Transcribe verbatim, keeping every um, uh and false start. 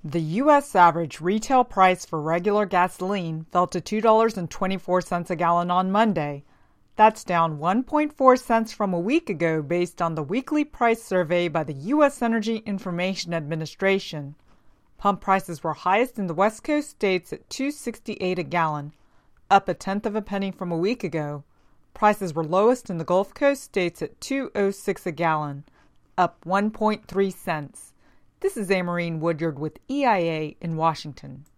The U S average retail price for regular gasoline fell to two dollars and twenty-four cents a gallon on Monday. That's down one point four cents from a week ago based on the weekly price survey by the U S Energy Information Administration. Pump prices were highest in the West Coast states at two dollars and sixty-eight cents a gallon, up a tenth of a penny from a week ago. Prices were lowest in the Gulf Coast states at two dollars and six cents a gallon, up one point three cents. This is Amarine Woodyard with E I A in Washington.